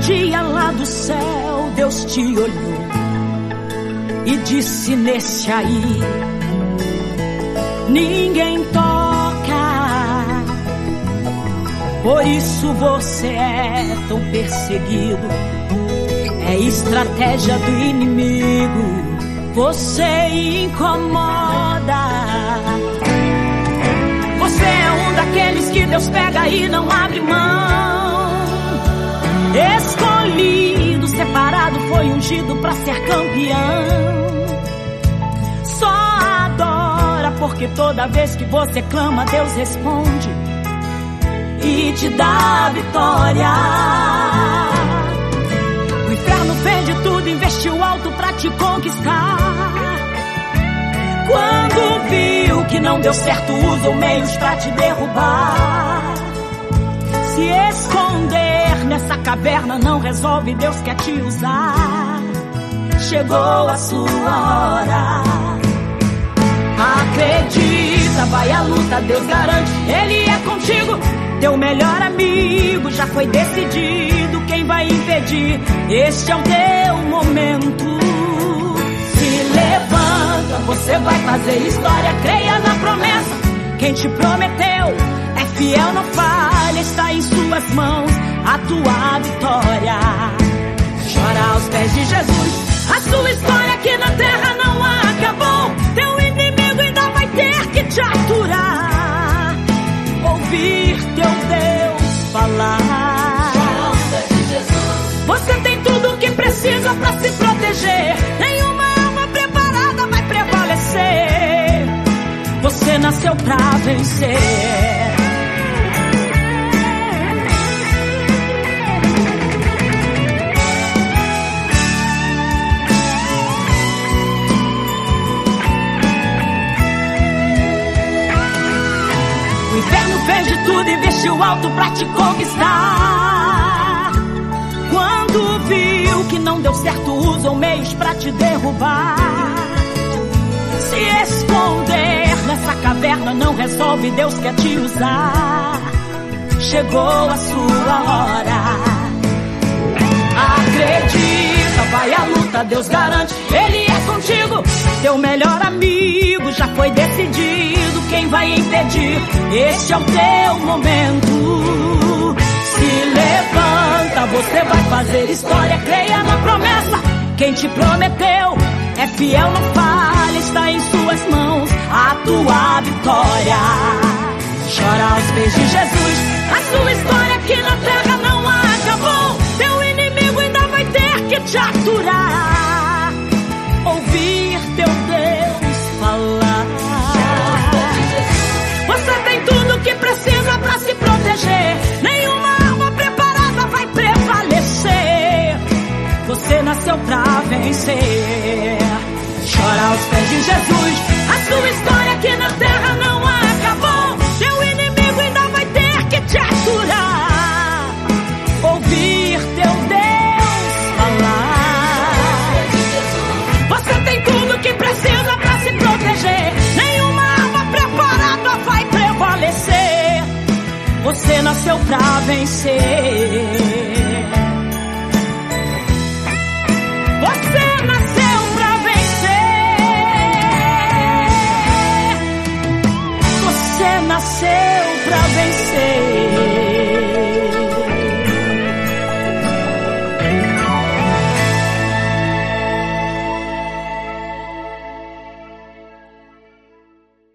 dia lá do céu Deus te olhou e disse: nesse aí ninguém toca. Por isso você é tão perseguido, é estratégia do inimigo, você incomoda. Você é um daqueles que Deus pega e não abre mão. Escolhido, separado, foi ungido pra ser campeão. Só adora porque toda vez que você clama, Deus responde e te dá a vitória. O inferno vende tudo, investiu alto pra te conquistar. Quando viu que não deu certo, usou meios pra te derrubar. Se esconder nessa caverna não resolve, Deus quer te usar. Chegou a sua hora. Acredita, vai à luta, Deus garante, Ele é contigo. Teu melhor amigo, já foi decidido. Quem vai impedir? Este é o teu momento. Se levanta, você vai fazer história. Creia na promessa, quem te prometeu é fiel, não falha. Está em suas mãos a tua vitória. Chora aos pés de Jesus, a sua história aqui na terra não acabou. Teu inimigo ainda vai ter que te aturar. Ouvir teu Deus falar. Você tem tudo o que precisa pra se proteger. Nenhuma alma preparada vai prevalecer. Você nasceu pra vencer. O inferno fez de tudo, investiu alto pra te conquistar. Quando viu que não deu certo, usou meios pra te derrubar. Se esconder nessa caverna não resolve, Deus quer te usar. Chegou a sua hora. Acredita, vai à luta, Deus garante, Ele é contigo. Teu melhor amigo, já foi decidido. Quem vai impedir? Este é o teu momento. Se levanta, você vai fazer história. Creia na promessa, quem te prometeu é fiel, não falha. Está em suas mãos a tua vitória. Chora aos pés de Jesus, a sua história aqui na terra não acabou. Teu inimigo ainda vai ter que te aturar. Ouvir teu Deus falar. Você tem tudo que precisa pra se proteger. Nenhuma alma preparada vai prevalecer. Você nasceu pra vencer. Chora aos pés de Jesus, a sua história aqui na terra não acabou. Teu inimigo ainda vai ter que te aturar. Ouvir teu Deus falar. Você tem tudo que precisa pra se proteger. Nenhuma alma preparada vai prevalecer. Você nasceu pra vencer. Você nasceu pra vencer. Você nasceu pra vencer.